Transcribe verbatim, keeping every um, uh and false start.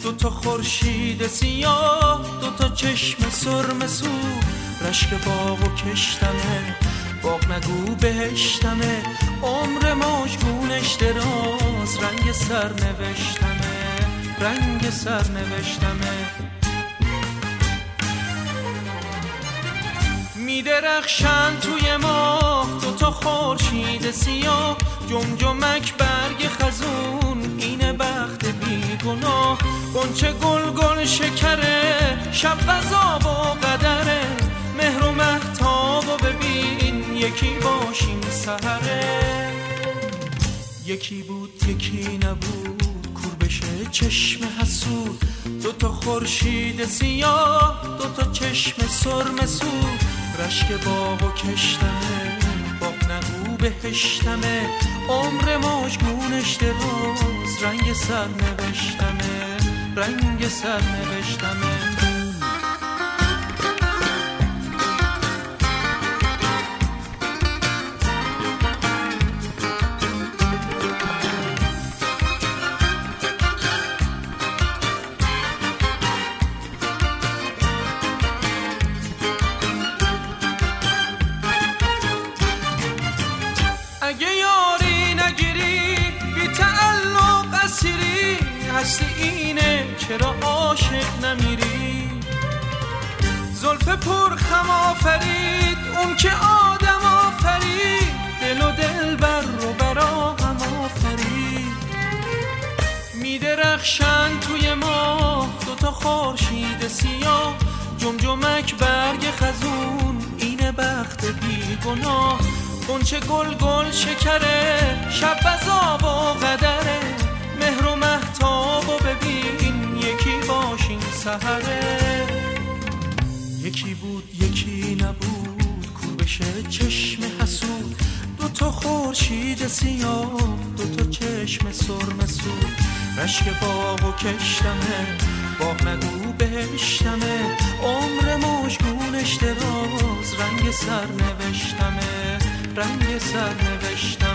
دو تا خورشید سیاه، دو تا چشم سرم سو، رشک باغ و کشتمه، باغ نگو بهشتمه، عمر ماژگونش دراز، رنگ سر نوشتمه، رنگ سر نوشتمه. میدرخشن توی ماه دو تا خورشید سیاه، جمجمک برگ خزون، اینه بخت بیگناه، غنچه گل گل شکره، شب غذا با قدره، مهر و مهتاب و ببین یکی باشیم سحره. یکی بود یکی نبود، کور بشه چشم حسود، دو تا خورشید سیاه، دو تا چشم سرم سود، رشک باغ و کشتمه، باغ نگو بهشتمه، عمر ماژگونش دراز، رنگ سر نوشتمه، رنگ سر نوشتمه. اگه یاری نگیری بی تعلق اسیری، هستی اینه چرا عاشق نمیری؟ زلف پر خم آفرید اون که آدم آفرید، دل و دل بر رو برا هم آفرید. میدرخشن توی ماه دو تا خورشید سیاه، جمجمک برگ خزون، اینه بخت بیگناه، غنچه گل گل شکره، شب غذا با قدره، مهر و مهتاب و ببین یکی باشیم سحره. یکی بود یکی نبود، کور بشه چشم حسود، دو تا خورشید سیاه، دو تا چشم سرم سود، رشک باغ و کشتمه، باغ نگو بهشتمه، عمر ماژگونش دراز، رنگ سر نوشتمه، رنگ سر نوشتم.